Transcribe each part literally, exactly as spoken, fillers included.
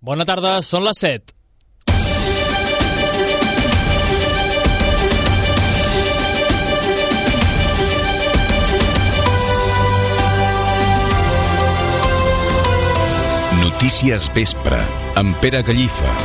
Bona tarda, són les set. Notícies Vespre, amb Pere Gallifa.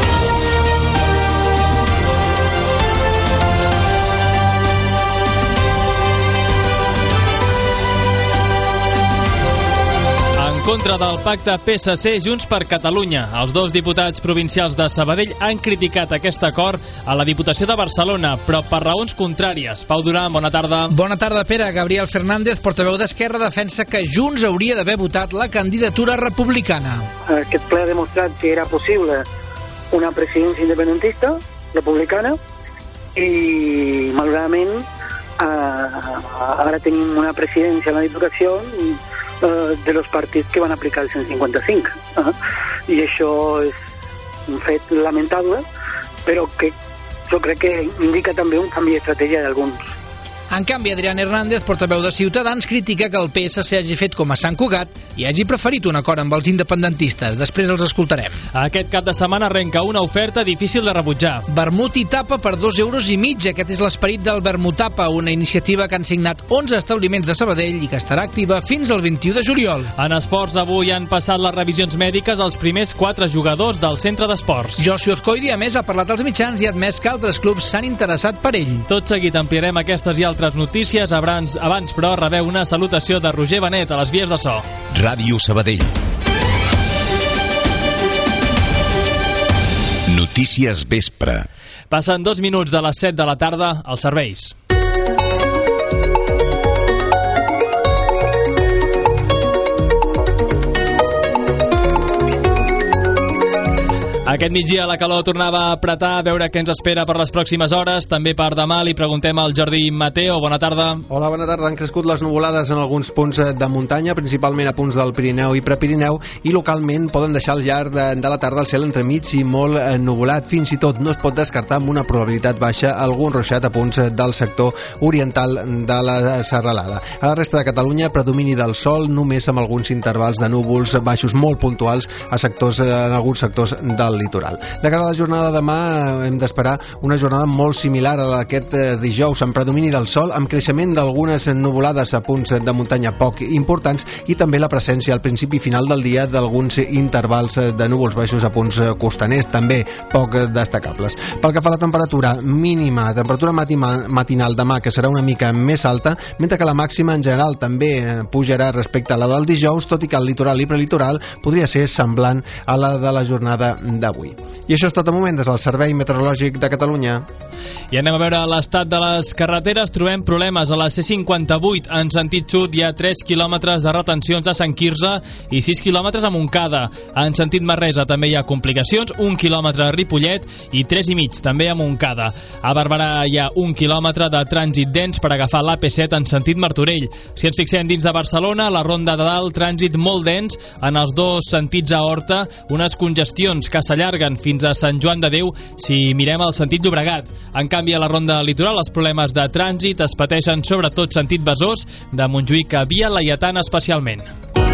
En contra del pacte P S C Junts per Catalunya, els dos diputats provincials de Sabadell han criticat aquest acord a la Diputació de Barcelona, però per raons contràries. Pau Duran, bona tarda. Bona tarda, Pere. Gabriel Fernández, portaveu d'Esquerra, defensa que Junts hauria d'haver votat la candidatura republicana. Aquest ple ha demostrat que era possible una presidència independentista, republicana, i malauradament eh, ara tenim una presidència a la Diputació eh, de los partits que van aplicar el cent cinquanta-cinc. Eh? I això és un fet lamentable, però que jo crec que indica també un canvi d'estratègia d'alguns. En canvi, Adrián Hernández, portaveu de Ciutadans, critica que el P S C hagi fet com a Sant Cugat i hagi preferit un acord amb els independentistes. Després els escoltarem. Aquest cap de setmana arrenca una oferta difícil de rebutjar. Vermut i tapa per dos euros i mig. Aquest és l'esperit del Vermutapa, una iniciativa que han signat onze establiments de Sabadell i que estarà activa fins al vint-i-u de juliol. En esports, avui han passat les revisions mèdiques als primers quatre jugadors del centre d'esports. Josu Azcoidi, a més, ha parlat als mitjans i ha admès que altres clubs s'han interessat per ell. Tot seguit ampliarem aquestes i altres notícies. Abans, abans però, rebeu una salutació de Roger Benet a les vies de so. Ràdio Sabadell. Notícies Vespre. Passen dos minuts de les set de la tarda als serveis. Aquest migdia la calor tornava a apretar, a veure què ens espera per les pròximes hores. També per demà li preguntem al Jordi Mateo. Bona tarda. Hola, bona tarda. Han crescut les nuvolades en alguns punts de muntanya, principalment a punts del Pirineu i Prepirineu, i localment poden deixar al llarg de, de la tarda el cel entremig i molt ennuvolat. Fins i tot no es pot descartar amb una probabilitat baixa algun ruixat a punts del sector oriental de la Serralada. A la resta de Catalunya, predomini del sol, només amb alguns intervals de núvols baixos molt puntuals a sectors, en alguns sectors del litoral. De cara a la jornada de demà hem d'esperar una jornada molt similar a d'aquest dijous, amb predomini del sol, amb creixement d'algunes nuvolades a punts de muntanya poc importants i també la presència al principi i final del dia d'alguns intervals de núvols baixos a punts costaners, també poc destacables. Pel que fa a la temperatura mínima, temperatura matinal demà, que serà una mica més alta, mentre que la màxima en general també pujarà respecte a la del dijous, tot i que el litoral i prelitoral podria ser semblant a la de la jornada de avui. I això és tot de moment des del Servei Meteorològic de Catalunya. I anem a veure l'estat de les carreteres. Trobem problemes a la C cinquanta-vuit en sentit sud. Hi ha tres quilòmetres de retencions a Sant Quirze i sis quilòmetres a Montcada. En sentit Manresa també hi ha complicacions, un quilòmetre a Ripollet i tres i mig també a Montcada. A Barberà hi ha un quilòmetre de trànsit dens per agafar l'A P set en sentit Martorell. Si ens fixem dins de Barcelona, la Ronda de Dalt, trànsit molt dens en els dos sentits a Horta, unes congestions que s'allarguen fins a Sant Joan de Déu si mirem el sentit Llobregat. En canvi, a la Ronda Litoral, els problemes de trànsit es pateixen sobretot sentit Besòs, de Montjuïc a Via Laietana especialment.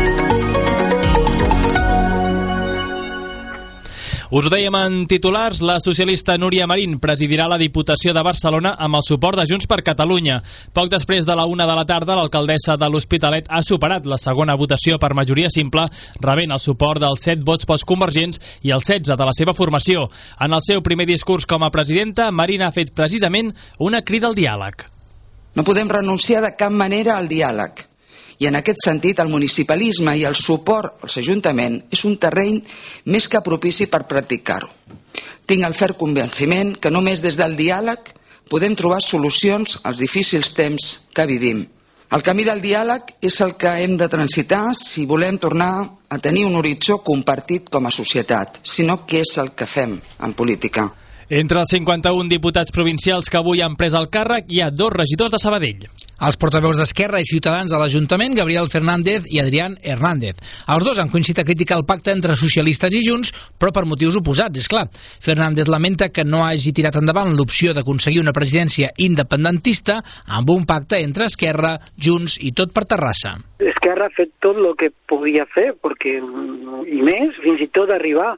Us ho dèiem en titulars, la socialista Núria Marín presidirà la Diputació de Barcelona amb el suport de Junts per Catalunya. Poc després de la una de la tarda, l'alcaldessa de l'Hospitalet ha superat la segona votació per majoria simple, rebent el suport dels set vots postconvergents i els setze de la seva formació. En el seu primer discurs com a presidenta, Marín ha fet precisament una crida al diàleg. No podem renunciar de cap manera al diàleg. I en aquest sentit el municipalisme i el suport als ajuntaments és un terreny més que propici per practicar-ho. Tinc el ferm convenciment que només des del diàleg podem trobar solucions als difícils temps que vivim. El camí del diàleg és el que hem de transitar si volem tornar a tenir un horitzó compartit com a societat, sinó què és el que fem en política. Entre els cinquanta-un diputats provincials que avui han pres el càrrec hi ha dos regidors de Sabadell. Els portaveus d'Esquerra i Ciutadans a l'Ajuntament, Gabriel Fernández i Adrián Hernández. Els dos han coincidit a criticar el pacte entre socialistes i Junts, però per motius oposats, és clar. Fernández lamenta que no hagi tirat endavant l'opció d'aconseguir una presidència independentista amb un pacte entre Esquerra, Junts i tot per Terrassa. Esquerra ha fet tot el que podia fer, perquè, i més, fins i tot arribar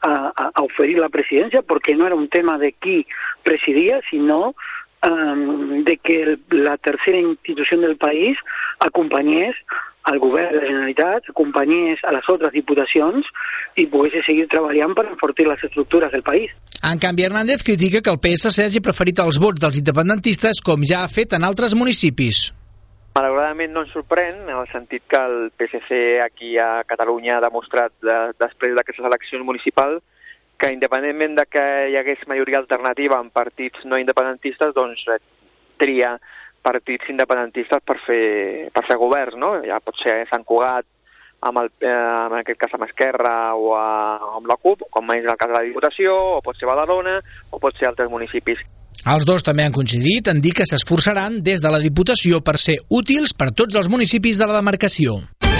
a, a oferir la presidencia, porque no era un tema de qui presidía, sino um, de que la tercera institución del país acompanyés al govern de la Generalitat, acompanyés a les altres diputacions i pogués seguir treballant per enfortir les estructures del país. En canvi, Hernández critica que el P S C hagi preferit els vots dels independentistes com ja ha fet en altres municipis. Malauradament no ens sorprèn, en el sentit que el P S C aquí a Catalunya ha demostrat de, després d'aquestes eleccions municipals que independentment de que hi hagués majoria alternativa en partits no independentistes, doncs tria partits independentistes per fer, per fer govern, no? Ja pot ser Sant Cugat, amb el, eh, en aquest cas amb Esquerra o, a, o amb la CUP, com és el cas de la Diputació, o pot ser Badalona, o pot ser altres municipis. Els dos també han coincidit en dir que s'esforçaran des de la Diputació per ser útils per tots els municipis de la demarcació.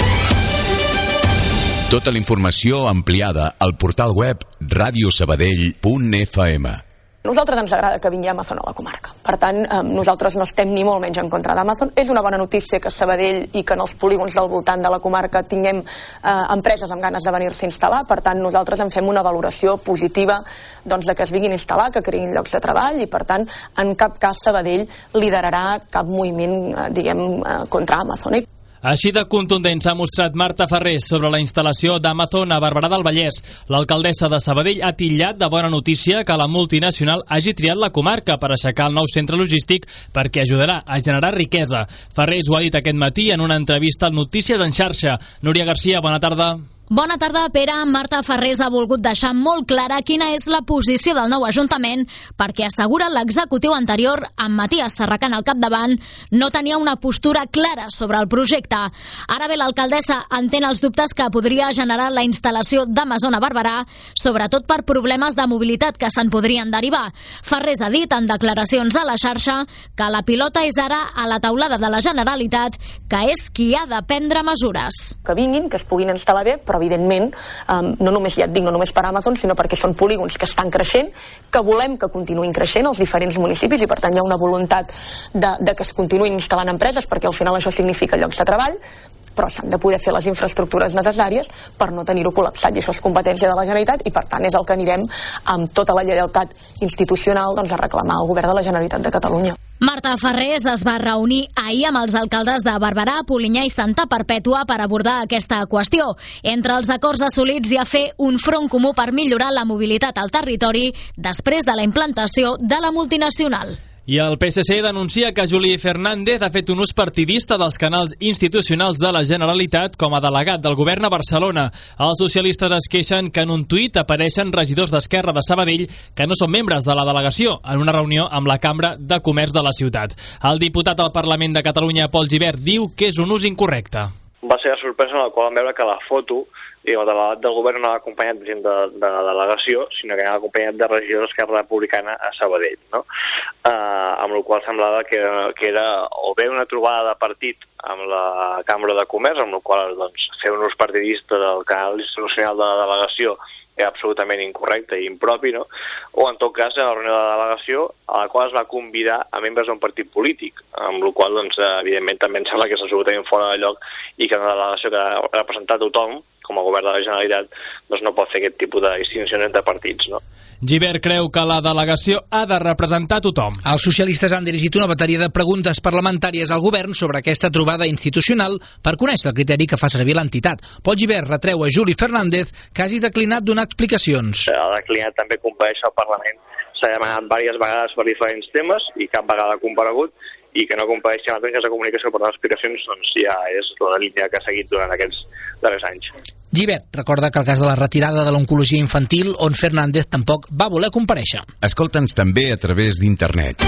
Tota la informació ampliada al portal web radio sabadell punt f m. A nosaltres ens agrada que vingui Amazon a la comarca. Per tant, eh, nosaltres no estem ni molt menys en contra d'Amazon. És una bona notícia que Sabadell i que en els polígons del voltant de la comarca tinguem eh, empreses amb ganes de venir-se a instal·lar. Per tant, nosaltres en fem una valoració positiva doncs, de que es vinguin a instal·lar, que creïn llocs de treball i, per tant, en cap cas Sabadell liderarà cap moviment eh, diguem, eh, contra Amazon. Eh? Així de contundent s'ha mostrat Marta Ferrés sobre la instal·lació d'Amazon a Barberà del Vallès. L'alcaldessa de Sabadell ha titllat de bona notícia que la multinacional hagi triat la comarca per aixecar el nou centre logístic perquè ajudarà a generar riquesa. Ferrés ho ha dit aquest matí en una entrevista al Notícies en xarxa. Núria Garcia, bona tarda. Bona tarda, Pere. Marta Ferrés ha volgut deixar molt clara quina és la posició del nou Ajuntament perquè assegura l'executiu anterior, amb Matías Serracant al capdavant, no tenia una postura clara sobre el projecte. Ara bé, l'alcaldessa entén els dubtes que podria generar la instal·lació d'Amazon a Barberà, sobretot per problemes de mobilitat que se'n podrien derivar. Ferrés ha dit en declaracions a la xarxa que la pilota és ara a la taulada de la Generalitat, que és qui ha de prendre mesures. Que vinguin, que es puguin instal·lar bé, però evidentment, um, no només, ja et dic, no només per Amazon, sinó perquè són polígons que estan creixent, que volem que continuïn creixent els diferents municipis i per tant hi ha una voluntat de, de que es continuïn instal·lant empreses perquè al final això significa llocs de treball, però s'han de poder fer les infraestructures necessàries per no tenir-ho col·lapsat, i això és competència de la Generalitat i per tant és el que anirem amb tota la lleialtat institucional doncs, a reclamar al govern de la Generalitat de Catalunya. Marta Ferrés es va reunir ahir amb els alcaldes de Barberà, Polinyà i Santa Perpètua per abordar aquesta qüestió. Entre els acords assolits hi ha fer un front comú per millorar la mobilitat al territori després de la implantació de la multinacional. I el P S C denuncia que Juli Fernández ha fet un ús partidista dels canals institucionals de la Generalitat com a delegat del govern a Barcelona. Els socialistes es queixen que en un tuit apareixen regidors d'Esquerra de Sabadell que no són membres de la delegació en una reunió amb la Cambra de Comerç de la ciutat. El diputat al Parlament de Catalunya, Pol Gibert, diu que és un ús incorrecte. Va ser la sorpresa en la qual vam veure que la foto i el delegat del govern no ha acompanyat de gent de, de la delegació, sinó que ha acompanyat de regidors d'Esquerra Republicana a Sabadell, no? Uh, amb la qual semblava que, que era o bé una trobada de partit amb la Cambra de Comerç, amb la qual doncs, fer un ús partidista del canal institucional de la delegació era absolutament incorrecte i impropi, no? O en tot cas en la reunió de la delegació a la qual es va convidar a membres d'un partit polític, amb la qual doncs, evidentment també em sembla que és absolutament fora de lloc i que en una delegació que ha representat tothom com a govern de la Generalitat doncs no pot fer aquest tipus de distincions entre partits, no? Gibert creu que la delegació ha de representar tothom. Els socialistes han dirigit una bateria de preguntes parlamentàries al govern sobre aquesta trobada institucional per conèixer el criteri que fa servir l'entitat. Pol Gibert retreu a Juli Fernández que hagi declinat donar explicacions. Ha declinat també comparèixer al Parlament. S'ha demanat diverses vegades per diferents temes i cap vegada ha comparegut, i que no compareixi a les de comunicació per donar explicacions doncs ja és la línia que ha seguit durant aquests darrers anys. Gibert recorda que el cas de la retirada de l'oncologia infantil, on Fernández tampoc va voler comparèixer. Escolta'ns també a través d'internet.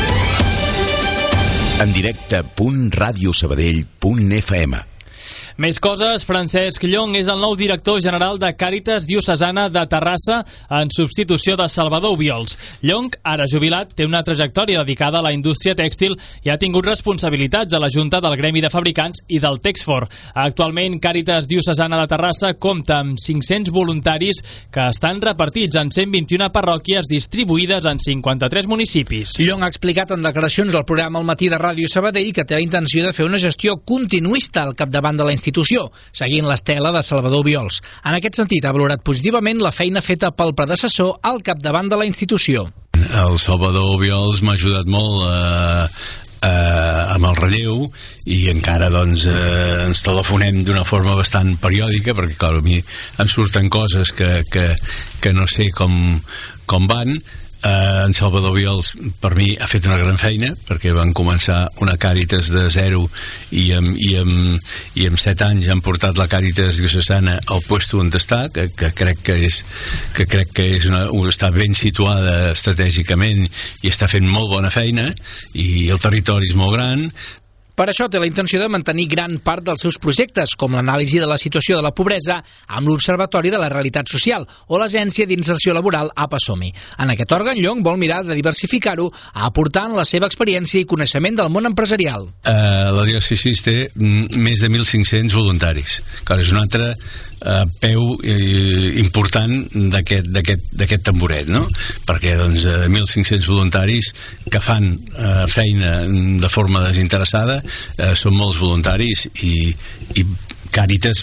En directe punt radio sabadell punt f m. Més coses, Francesc Llong és el nou director general de Càritas Diocesana de Terrassa en substitució de Salvador Obiols. Llong, ara jubilat, té una trajectòria dedicada a la indústria tèxtil i ha tingut responsabilitats a la Junta del Gremi de Fabricants i del Texfor. Actualment, Càritas Diocesana de Terrassa compta amb cinc-cents voluntaris que estan repartits en cent vint-i-una parròquies distribuïdes en cinquanta-tres municipis. Llong ha explicat en declaracions al programa El Matí de Ràdio Sabadell que té la intenció de fer una gestió continuista al capdavant de la institució institució, seguint l'estela de Salvador Obiols. En aquest sentit, ha valorat positivament la feina feta pel predecessor al capdavant de la institució. El Salvador Obiols m'ha ajudat molt a... Eh, amb el relleu i encara doncs eh, ens telefonem d'una forma bastant periòdica perquè clar, a mi em surten coses que, que, que no sé com, com van. Eh, en Salvador Obiols per mi ha fet una gran feina perquè van començar una Càritas de zero i amb, i amb, i amb set anys han portat la Càritas diocesana al puesto on està, que, que crec que és, que crec que és una, està ben situada estratègicament i està fent molt bona feina i el territori és molt gran. Per això té la intenció de mantenir gran part dels seus projectes, com l'anàlisi de la situació de la pobresa amb l'Observatori de la Realitat Social o l'Agència d'Inserció Laboral A P A SOMI. En aquest òrgan, Llong vol mirar de diversificar-ho, aportant la seva experiència i coneixement del món empresarial. Uh, la diòcesi té més de mil cinc-cents voluntaris, que és un altre uh, peu eh, important d'aquest d'aquest tamboret, no? Perquè doncs, uh, mil cinc-cents voluntaris que fan uh, feina de forma desinteressada, uh, són molts voluntaris i, i Càritas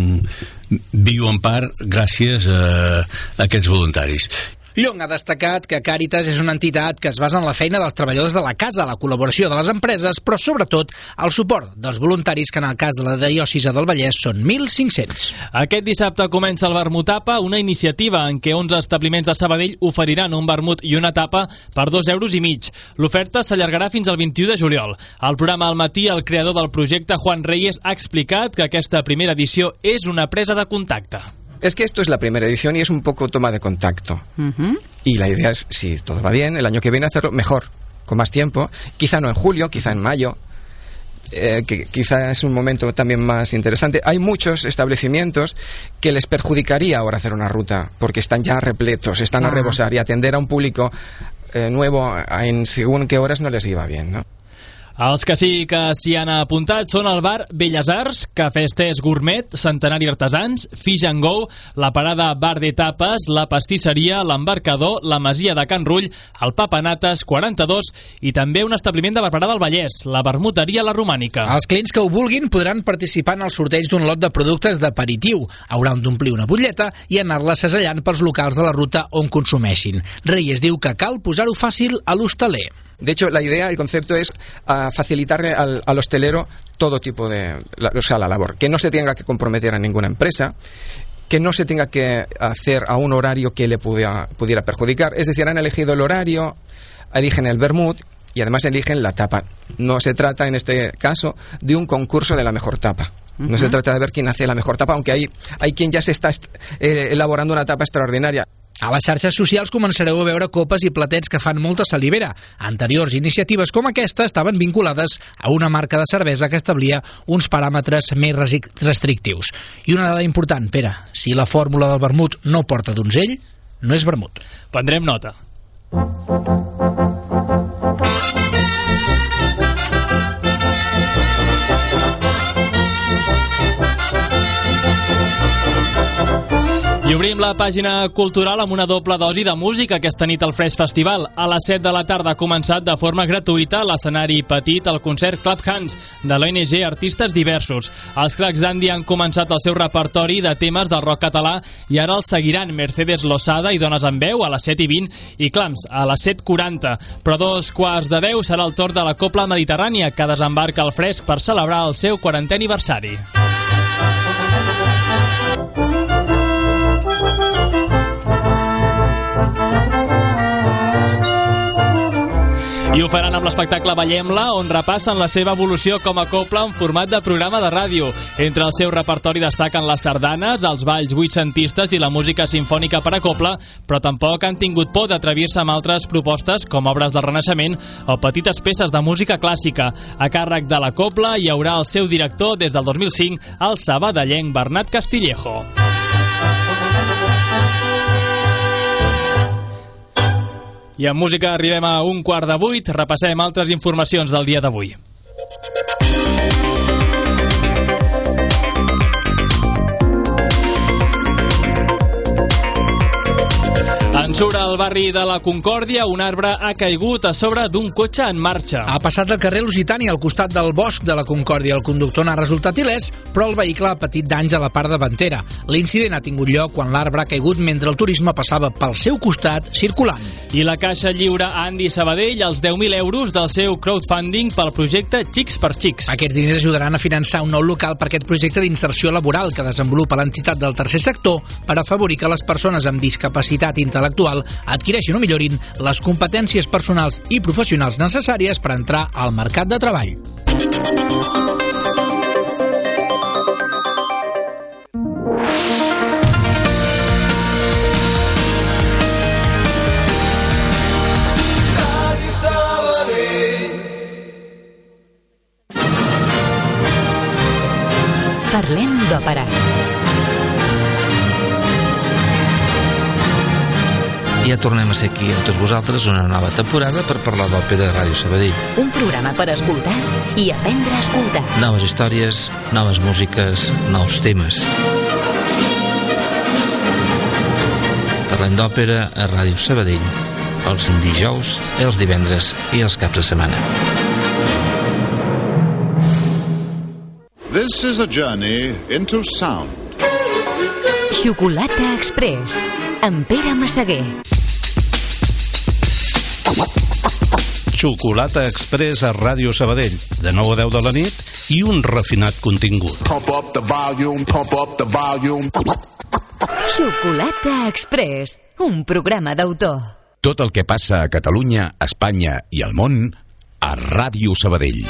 mm, viu en part gràcies a, a aquests voluntaris. Llong ha destacat que Càritas és una entitat que es basa en la feina dels treballadors de la casa, la col·laboració de les empreses, però sobretot el suport dels voluntaris, que en el cas de la diòcesi del Vallès són mil cinc-cents. Aquest dissabte comença el Vermut Tapa, una iniciativa en què onze establiments de Sabadell oferiran un vermut i una tapa per dos euros i mig. L'oferta s'allargarà fins al vint-i-u de juliol. Al programa al matí, el creador del projecte, Juan Reyes, ha explicat que aquesta primera edició és una presa de contacte. Es que esto es la primera edición y es un poco toma de contacto. Uh-huh. Y la idea es, si todo va bien, el año que viene hacerlo mejor, con más tiempo. Quizá no en julio, quizá en mayo. Eh, que quizá es un momento también más interesante. Hay muchos establecimientos que les perjudicaría ahora hacer una ruta, porque están ya repletos, están uh-huh. a rebosar, y atender a un público eh, nuevo en según qué horas no les iba bien, ¿no? Els que sí que s'hi han apuntat són el bar Belles Arts, Cafès Tés Gourmet, Centenari Artesans, Fish and Go, la parada Bar de Tapes, la pastisseria, l'Embarcador, la Masia de Can Rull, el Papanates quaranta-dos i també un establiment de Barberà del Vallès, la Vermuteria La Romànica. Els clients que ho vulguin podran participar en el sorteig d'un lot de productes d'aperitiu. Hauran d'omplir una butlleta i anar-la segellant pels locals de la ruta on consumeixin. Reyes diu que cal posar-ho fàcil a l'hostaler. De hecho, la idea, el concepto es uh, facilitarle al, al hostelero todo tipo de, la, o sea, la labor, que no se tenga que comprometer a ninguna empresa, que no se tenga que hacer a un horario que le pudiera, pudiera perjudicar. Es decir, han elegido el horario, eligen el vermut y además eligen la tapa. No se trata, en este caso, de un concurso de la mejor tapa. No uh-huh. se trata de ver quién hace la mejor tapa, aunque hay, hay quien ya se está eh, elaborando una tapa extraordinaria. A les xarxes socials començareu a veure copes i platets que fan molta salivera. Anteriors iniciatives com aquesta estaven vinculades a una marca de cervesa que establia uns paràmetres més restrictius. I una dada important, Pere, si la fórmula del vermut no porta donzell, no és vermut. Prendrem nota. I obrim la pàgina cultural amb una doble dosi de música aquesta nit al Fresh Festival. A les set de la tarda ha començat de forma gratuïta a l'escenari petit el concert Club Hands de l'O N G Artistes Diversos. Els Cracs d'Andy han començat el seu repertori de temes del rock català i ara els seguiran Mercedes Losada i Dones en Veu a les set i vint i Clams a les set quaranta. Però dos quarts de deu serà el torn de la Copla Mediterrània, que desembarca al Fresc per celebrar el seu quarantè aniversari. I ho faran amb l'espectacle Ballem-la, on repassen la seva evolució com a copla en format de programa de ràdio. Entre el seu repertori destaquen les sardanes, els balls vuitcentistes i la música simfònica per a copla, però tampoc han tingut por d'atrevir-se amb altres propostes com obres del Renaixement o petites peces de música clàssica. A càrrec de la copla hi haurà el seu director des del dos mil cinc, el sabadellenc Bernat Castillejo. I en música arribem a un quart de vuit, repassem altres informacions del dia d'avui. Censura al barri de la Concòrdia, un arbre ha caigut a sobre d'un cotxe en marxa. Ha passat al carrer Lusitani, al costat del bosc de la Concòrdia. El conductor n'ha resultat il·lès, però el vehicle ha patit danys a la part davantera. L'incident ha tingut lloc quan l'arbre ha caigut mentre el turisme passava pel seu costat circulant. I la Caixa lliura a Andi Sabadell els deu mil euros del seu crowdfunding pel projecte Xics per Xics. Aquests diners ajudaran a finançar un nou local per aquest projecte d'inserció laboral que desenvolupa l'entitat del tercer sector per afavorir que les persones amb discapacitat intel·lectual adquireixin o millorin les competències personals i professionals necessàries per entrar al mercat de treball. Parlem d'òpera. Ja tornem a ser aquí amb tots vosaltres una nova temporada per parlar d'òpera a Ràdio Sabadell. Un programa per escoltar i aprendre a escoltar. Noves històries, noves músiques, nous temes. Parlem d'òpera a Ràdio Sabadell els dijous, els divendres i els caps de setmana. This is a journey into sound. Xocolata Express, amb Pere Massaguer. Xocolata Express a Ràdio Sabadell, de nou a deu de la nit i un refinat contingut. Pump up the volume, pump up the volume. Xocolata Express, un programa d'autor. Tot el que passa a Catalunya, Espanya i al món a Ràdio Sabadell.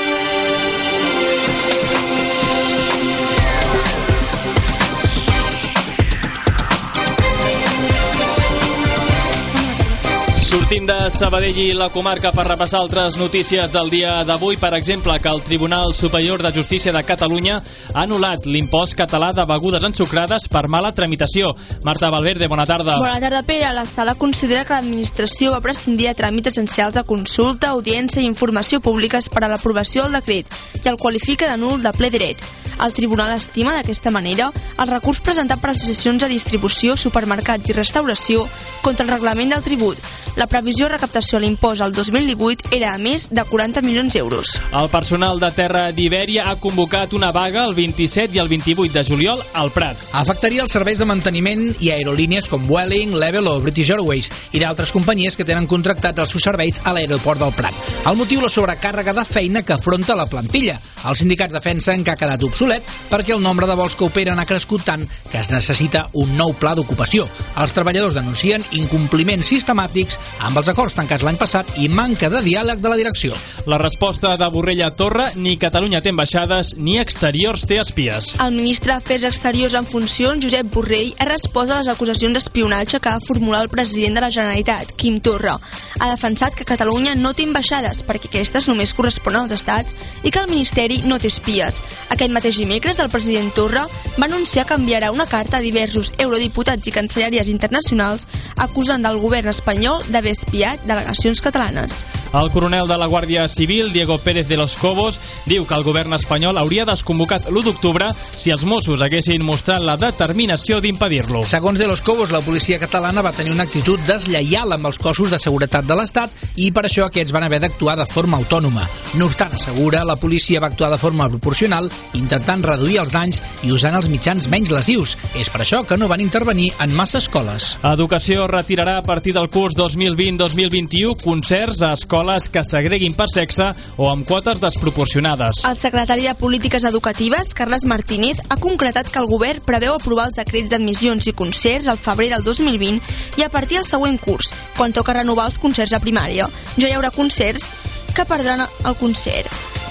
Sortim de Sabadell i la comarca per repassar altres notícies del dia d'avui. Per exemple, que el Tribunal Superior de Justícia de Catalunya ha anul·lat l'impost català de begudes ensucrades per mala tramitació. Marta Valverde, bona tarda. Bona tarda, Pere. La sala considera que l'administració va prescindir de tràmits essencials de consulta, audiència i informació públiques per a l'aprovació del decret i el qualifica de nul de ple dret. El tribunal estima d'aquesta manera el recurs presentat per associacions de distribució, supermercats i restauració contra el reglament del tribut. La previsió de recaptació a l'impost al dos mil divuit era a més de quaranta milions d'euros. El personal de Terra d'Ibèria ha convocat una vaga el vint-i-set i el vint-i-vuit de juliol al Prat. Afectaria els serveis de manteniment i aerolínies com Vueling, Level o British Airways i d'altres companyies que tenen contractats els seus serveis a l'aeroport del Prat. El motiu, la sobrecàrrega de feina que afronta la plantilla. Els sindicats defensen que ha quedat obsolet perquè el nombre de vols que operen ha crescut tant que es necessita un nou pla d'ocupació. Els treballadors denuncien incompliments sistemàtics amb els acords tancats l'any passat i manca de diàleg de la direcció. La resposta de Borrell a Torra: ni Catalunya té ambaixades ni Exteriors té espies. El ministre d'Afers Exteriors en funcions, Josep Borrell, ha respost a les acusacions d'espionatge que ha formulat el president de la Generalitat, Quim Torra. Ha defensat que Catalunya no té ambaixades perquè aquestes només corresponen als estats i que el ministeri no té espies. Aquest mateix dimecres, el president Torra va anunciar que enviarà una carta a diversos eurodiputats i cancellàries internacionals acusant del govern espanyol d'haver espiat delegacions catalanes. El coronel de la Guàrdia Civil, Diego Pérez de los Cobos, diu que el govern espanyol hauria desconvocat l'u d'octubre si els Mossos haguessin mostrat la determinació d'impedir-lo. Segons de los Cobos, la policia catalana va tenir una actitud deslleial amb els cossos de seguretat de l'Estat i per això aquests van haver d'actuar de forma autònoma. No obstant, assegura, la policia va actuar de forma proporcional, intentant reduir els danys i usant els mitjans menys lesius. És per això que no van intervenir en massa escoles. Educació retirarà a partir del curs dos mil vint dos mil vint-i-u concerts a escoles que segreguin per sexe o amb quotes desproporcionades. El secretari de Polítiques Educatives, Carles Martínez, ha concretat que el govern preveu aprovar els decrets d'admissions i concerts al febrer del dos mil vint i a partir del següent curs, quan toca renovar els concerts a primària. Ja hi haurà concerts que perdran el concert.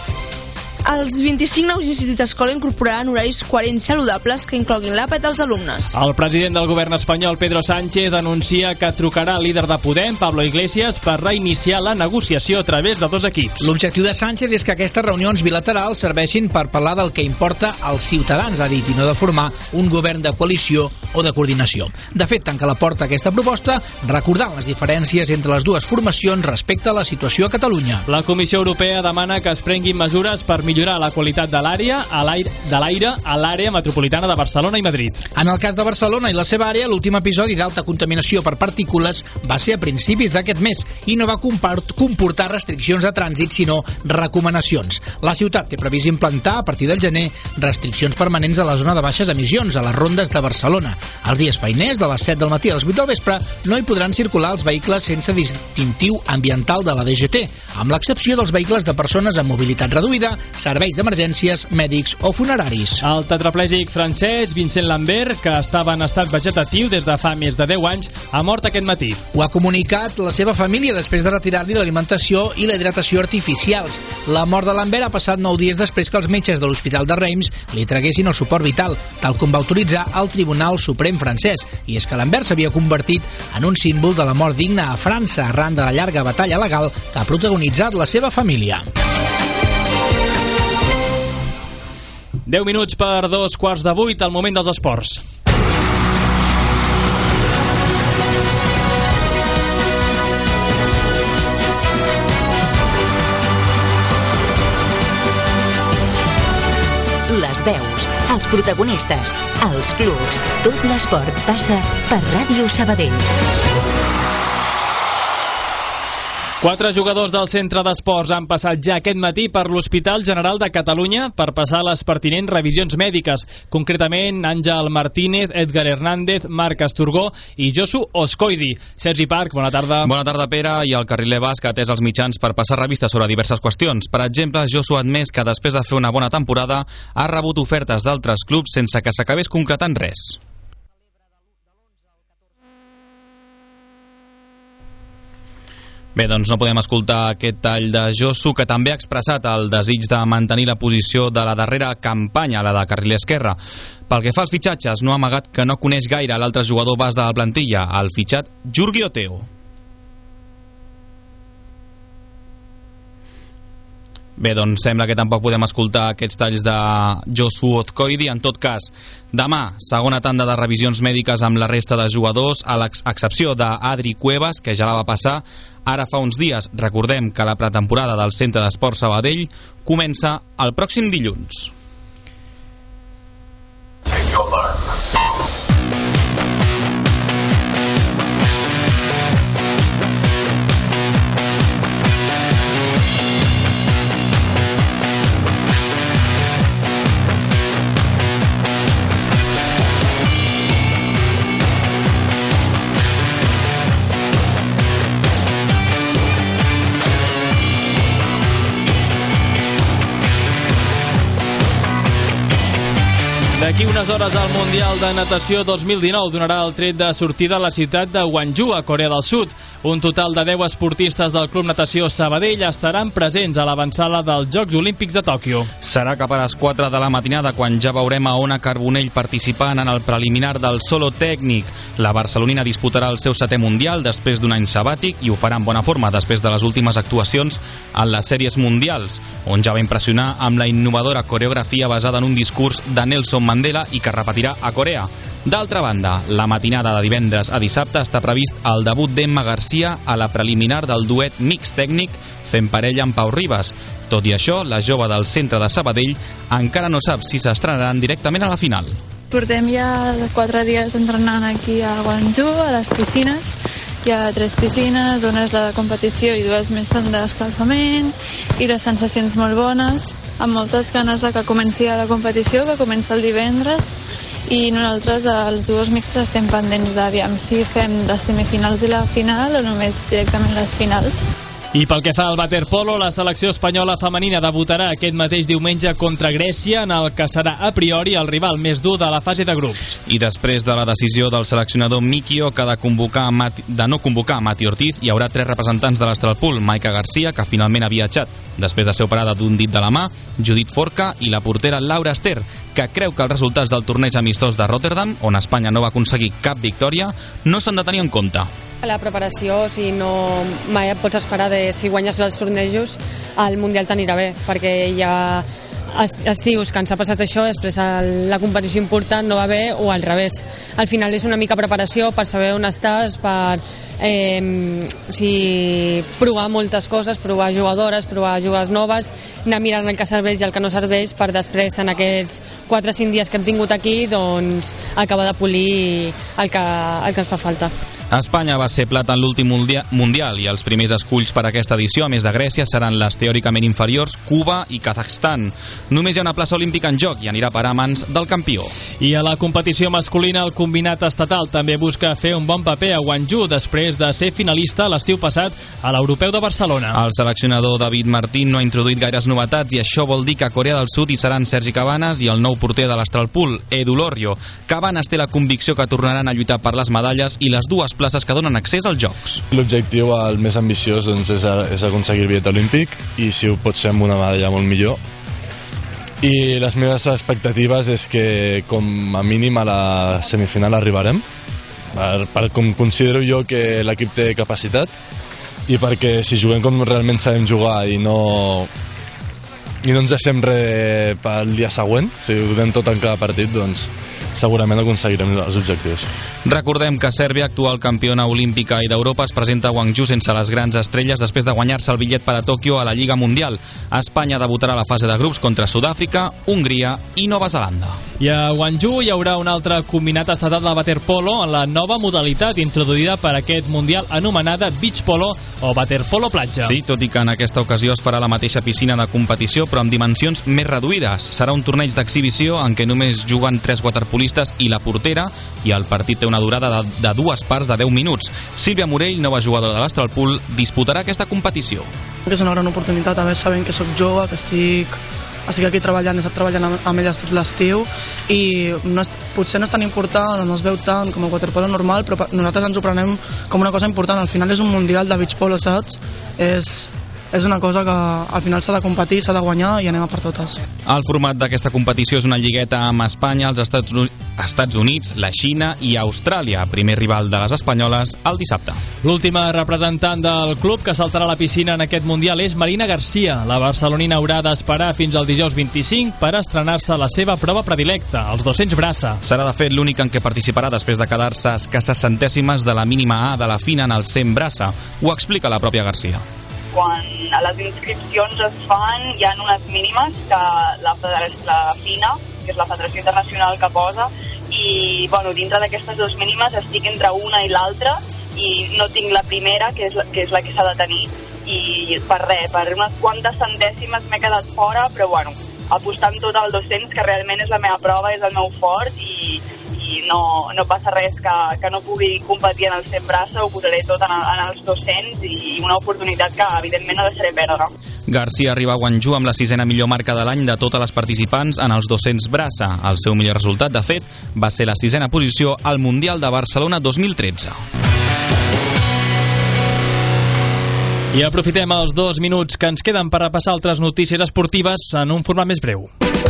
Els vint-i-cinc nous instituts d'escola incorporaran horaris coherents saludables que incloguin l'àpat dels alumnes. El president del govern espanyol, Pedro Sánchez, anuncia que trucarà al líder de Podem, Pablo Iglesias, per reiniciar la negociació a través de dos equips. L'objectiu de Sánchez és que aquestes reunions bilaterals serveixin per parlar del que importa als ciutadans, ha dit, i no de formar un govern de coalició o de coordinació. De fet, tanca la porta a aquesta proposta, recordant les diferències entre les dues formacions respecte a la situació a Catalunya. La Comissió Europea demana que es prenguin mesures per millorar millorar la qualitat de l'àrea a l'aire de l'aire a l'àrea metropolitana de Barcelona i Madrid. En el cas de Barcelona i la seva àrea, l'últim episodi d'alta contaminació per partícules va ser a principis d'aquest mes i no va comportar restriccions de trànsit, sinó recomanacions. La ciutat té previst implantar, a partir del gener, restriccions permanents a la zona de baixes emissions, a les rondes de Barcelona. Els dies feiners, de les set del matí a les vuit del vespre, no hi podran circular els vehicles sense distintiu ambiental de la D G T, amb l'excepció dels vehicles de persones amb mobilitat reduïda, serveis d'emergències, mèdics o funeraris. El tetraplègic francès Vincent Lambert, que estava en estat vegetatiu des de fa més de deu anys, ha mort aquest matí. Ho ha comunicat la seva família després de retirar-li l'alimentació i la hidratació artificials. La mort de Lambert ha passat nou dies després que els metges de l'Hospital de Reims li traguessin el suport vital, tal com va autoritzar el Tribunal Suprem francès. I és que Lambert s'havia convertit en un símbol de la mort digna a França arran de la llarga batalla legal que ha protagonitzat la seva família. deu minuts per dos quarts de vuit, al moment dels esports. Les veus, els protagonistes, els clubs, tot l'esport passa per Ràdio Sabadell. Quatre jugadors del centre d'esports han passat ja aquest matí per l'Hospital General de Catalunya per passar les pertinents revisions mèdiques. Concretament, Àngel Martínez, Edgar Hernández, Marc Asturgó i Josu Oskoidi. Sergi Parc, bona tarda. Bona tarda, Pere. I el carriler basc ha atès els mitjans per passar revista sobre diverses qüestions. Per exemple, Josu ha admès que després de fer una bona temporada ha rebut ofertes d'altres clubs sense que s'acabés concretant res. Bé, doncs no podem escoltar aquest tall de Josu, que també ha expressat el desig de mantenir la posició de la darrera campanya, la de carriler esquerre. Pel que fa als fitxatges, no ha amagat que no coneix gaire l'altre jugador bas de la plantilla, el fitxat Giurgi Oteo. Bé, doncs sembla que tampoc podem escoltar aquests talls de Josu Oskoidi. En tot cas, demà, segona tanda de revisions mèdiques amb la resta de jugadors, a l'excepció d'Adri Cuevas, que ja la va passar ara fa uns dies. Recordem que la pretemporada del Centre d'Esport Sabadell comença el pròxim dilluns. D'aquí unes hores el Mundial de Natació dos mil dinou donarà el tret de sortida a la ciutat de Gwangju, a Corea del Sud. Un total de deu esportistes del Club Natació Sabadell estaran presents a l'avançada dels Jocs Olímpics de Tòquio. Serà cap a les quatre de la matinada quan ja veurem a Ona Carbonell participant en el preliminar del solo tècnic. La barcelonina disputarà el seu setè Mundial després d'un any sabàtic i ho farà en bona forma després de les últimes actuacions en les sèries mundials, on ja va impressionar amb la innovadora coreografia basada en un discurs de Nelson Mandela i que repetirà a Corea. D'altra banda, la matinada de divendres a dissabte està previst el debut d'Emma Garcia a la preliminar del duet mix tècnic fent parella amb Pau Ribas. Tot i això, la jove del centre de Sabadell encara no sap si s'estrenaran directament a la final. Portem ja quatre dies entrenant aquí a Gwangju, a les piscines. Hi ha tres piscines, una és la de competició i dues més són d'escalfament, i les sensacions molt bones, amb moltes ganes de que comenci la competició, que comença el divendres, i nosaltres als dues mixtes estem pendents d'aviam si fem les semifinals i la final o només directament les finals. I pel que fa al waterpolo, la selecció espanyola femenina debutarà aquest mateix diumenge contra Grècia en el que serà a priori el rival més dur de la fase de grups. I després de la decisió del seleccionador Miki Oka de, convocar Mati, de no convocar Mati Ortiz, hi haurà tres representants de l'Astralpool: Maika Garcia, que finalment ha viatjat després de ser operada d'un dit de la mà, Judit Forca i la portera Laura Ester, que creu que els resultats del torneig amistós de Rotterdam, on Espanya no va aconseguir cap victòria, no s'han de tenir en compte. La preparació, o sigui, no, mai et pots esperar de si guanyes els tornejos, el Mundial t'anirà bé, perquè hi ha estius que ens ha passat això, després el, la competició important no va bé, o al revés. Al final és una mica preparació per saber on estàs, per eh, o sigui, provar moltes coses, provar jugadores, provar jugadores noves, anar mirant el que serveix i el que no serveix, per després en aquests quatre o cinc dies que hem tingut aquí doncs acabar de polir el que, el que ens fa falta. Espanya va ser plata en l'últim mundial i els primers esculls per a aquesta edició, a més de Grècia, seran les teòricament inferiors Cuba i Kazakhstan. Només hi ha una plaça olímpica en joc i anirà a parar a mans del campió. I a la competició masculina, el combinat estatal també busca fer un bon paper a Guangzhou després de ser finalista l'estiu passat a l'Europeu de Barcelona. El seleccionador David Martín no ha introduït gaires novetats i això vol dir que a Corea del Sud hi seran Sergi Cabanes i el nou porter de l'Astralpool, Edu Lorrio. Cabanes té la convicció que tornaran a lluitar per les medalles i les dues places que donen accés als Jocs. L'objectiu, el més ambiciós, doncs, és, a, és aconseguir el bitllet olímpic i si ho pot ser amb una medalla molt millor. I les meves expectatives és que com a mínim a la semifinal arribarem, per, per com considero jo que l'equip té capacitat i perquè si juguem com realment sabem jugar i no i no ens deixem res pel dia següent, si ho donem tot en cada partit, doncs segurament aconseguirem els objectius. Recordem que Sèrbia, actual campiona olímpica i d'Europa, es presenta a Guangzhou sense les grans estrelles després de guanyar-se el bitllet per a Tòquio a la Lliga Mundial. Espanya debutarà a la fase de grups contra Sud-àfrica, Hongria i Nova Zelanda. I a Guangzhou hi haurà un altre combinat estatal de waterpolo en la nova modalitat introduïda per aquest Mundial anomenada Beach Polo o Waterpolo Platja. Sí, tot i que en aquesta ocasió es farà la mateixa piscina de competició però amb dimensions més reduïdes. Serà un torneig d'exhibició en què només juguen tres waterpolistes i la portera i el partit té una durada de, de dues parts de deu minuts. Sílvia Morell, nova jugadora de l'Astralpool, disputarà aquesta competició. És una gran oportunitat, a més sabent que sóc jove, que estic estic aquí treballant, he estat treballant amb, amb elles tot l'estiu i no és, potser no és tan important o no es veu tant com el waterpolo normal, però nosaltres ens ho prenem com una cosa important. Al final és un mundial de beach polo, saps? És, és una cosa que al final s'ha de competir, s'ha de guanyar i anem a per totes. El format d'aquesta competició és una lligueta amb Espanya, els Estats, Estats Units, la Xina i Austràlia, primer rival de les espanyoles el dissabte. L'última representant del club que saltarà a la piscina en aquest Mundial és Marina Garcia. La barcelonina haurà d'esperar fins al dijous vint-i-cinc per estrenar-se la seva prova predilecta, els dos-cents braça. Serà de fet l'únic en què participarà després de quedar-se a escasses centèsimes de la mínima A de la fina en el cent braça. Ho explica la pròpia Garcia. Quan les inscripcions es fan hi ha unes mínimes que la, la FINA, que és la Federació Internacional que posa, i bueno, dintre d'aquestes dues mínimes estic entre una i l'altra i no tinc la primera, que és la que, és la que s'ha de tenir, i per res, per unes quantes centèsimes m'he quedat fora, però bueno, apostant tot al dos-cents, que realment és la meva prova, és el meu fort, i i no, no passa res que, que no pugui competir en el cent braça, ho posaré tot en, el, en els dos-cents i una oportunitat que evidentment no deixaré perdre. Garcia arriba a Guangzhou amb la sisena millor marca de l'any de totes les participants en els dos-cents braça. El seu millor resultat, de fet, va ser la sisena posició al Mundial de Barcelona dos mil tretze. I aprofitem els dos minuts que ens queden per repassar altres notícies esportives en un format més breu.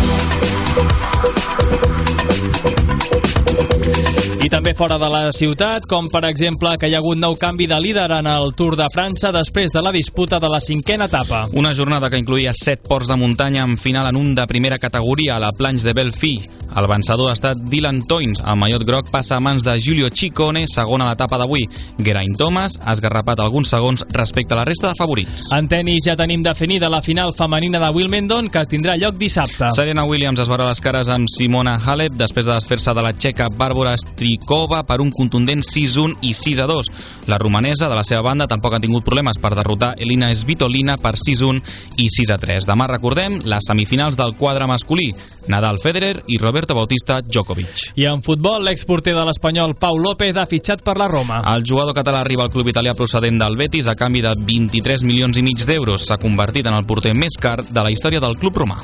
I també fora de la ciutat, com per exemple que hi ha hagut nou canvi de líder en el Tour de França després de la disputa de la cinquena etapa. Una jornada que incluïa set ports de muntanya amb final en un de primera categoria a la Planche de Belleville. El vencedor ha estat Dylan Toynes. El mallot groc passa a mans de Giulio Ciccone, segon a l'etapa d'avui. Geraint Thomas ha esgarrapat alguns segons respecte a la resta de favorits. En tenis ja tenim definida la final femenina de Wimbledon, que tindrà lloc dissabte. Serena Williams es veurà les cares amb Simona Halep després de desfer-se de la txeca Bàrbara Strikova per un contundent sis a un i sis a dos. La romanesa, de la seva banda, tampoc ha tingut problemes per derrotar Elina Svitolina per sis a un i sis a tres. Demà, recordem, les semifinals del quadre masculí. Nadal Federer i Roberto Bautista Djokovic. I en futbol, l'exporter de l'Espanyol Pau López ha fitxat per la Roma. El jugador català arriba al club italià procedent del Betis a canvi de vint-i-tres milions i mig d'euros. S'ha convertit en el porter més car de la història del club romà.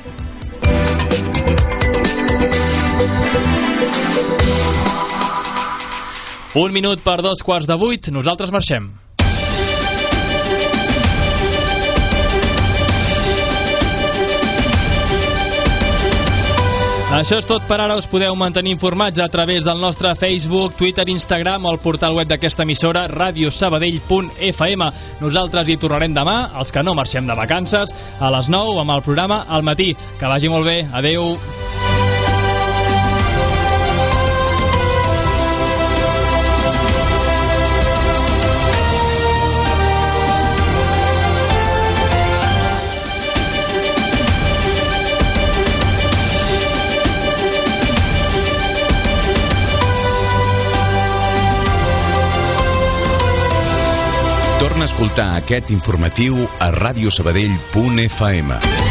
Un minut per dos quarts de vuit, nosaltres marxem. Això és tot per ara. Us podeu mantenir informats a través del nostre Facebook, Twitter, Instagram o el portal web d'aquesta emissora, radio sabadell punt f m. Nosaltres hi tornarem demà, els que no marxem de vacances, a les nou amb el programa Al Matí. Que vagi molt bé. Adeu. Torna a escoltar aquest informatiu a radio sabadell punt f m.